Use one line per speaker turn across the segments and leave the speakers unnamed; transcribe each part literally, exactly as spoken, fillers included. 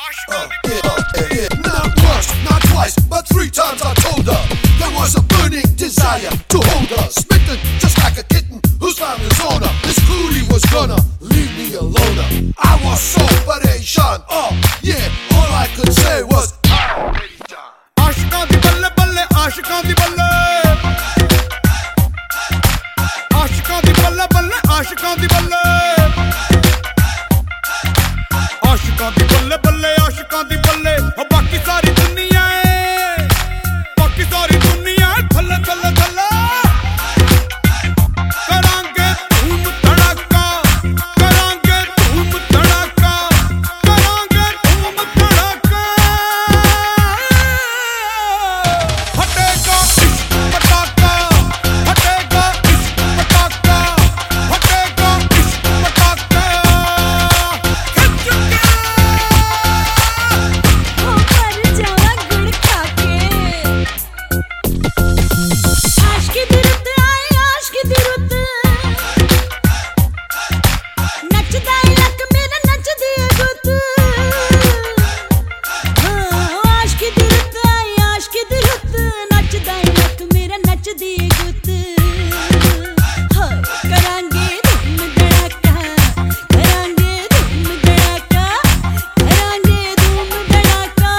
Uh, yeah, uh, yeah. Not once, not twice, but three times I told her there was a burning desire to hold her, smitten just like a kitten who's found his owner. This coolie was gonna leave me alone. I was so pareshan, oh yeah, all I could say was
आशिकां दी बल्ले बल्ले आशिकां दी बल्ले आशिकां दी बल्ले बल्ले आशिकां दी बल्ले आशिकां दी बल्ले बल्ले आशिकां दी बल्ले बाकी सारी दुनिया है बाकी सारी दुनिया है थल्ले थल्ले थल्ले करांगे धूम धड़ाका करांगे धूम धड़ाका करांगे धूम धड़ाका फटेगा इश्क पटाखा फटेगा इश्क पटाखा फटेगा इश्क पटाखा खिंच के
हो पर जावा गुड़ खाके आशिकी दी रुत आई आशिकी दी रुत नचदा इलक मेरा नचदी है गुत आशिकी दी रुत आई आशिकी दी रुत नचदा इलक मेरा नचदी है गुत हाय करांगे धूम धड़ाका करांगे धूम धड़ाका करांगे धूम धड़ाका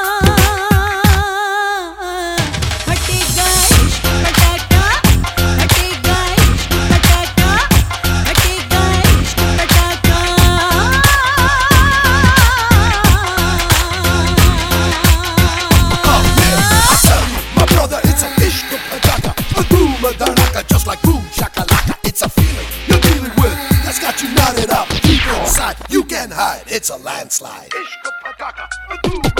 फटेगा इश्क पटाखा फटेगा इश्क पटाखा फटेगा इश्क पटाखा
oh yeah. I tell you, my brother, it's a ishq pataka, a boom a danaka, just like boom shakalaka. It's a feeling you're dealing with that's got you knotted up deep inside. You can't hide, it's a landslide. Ishq pataka, a boom.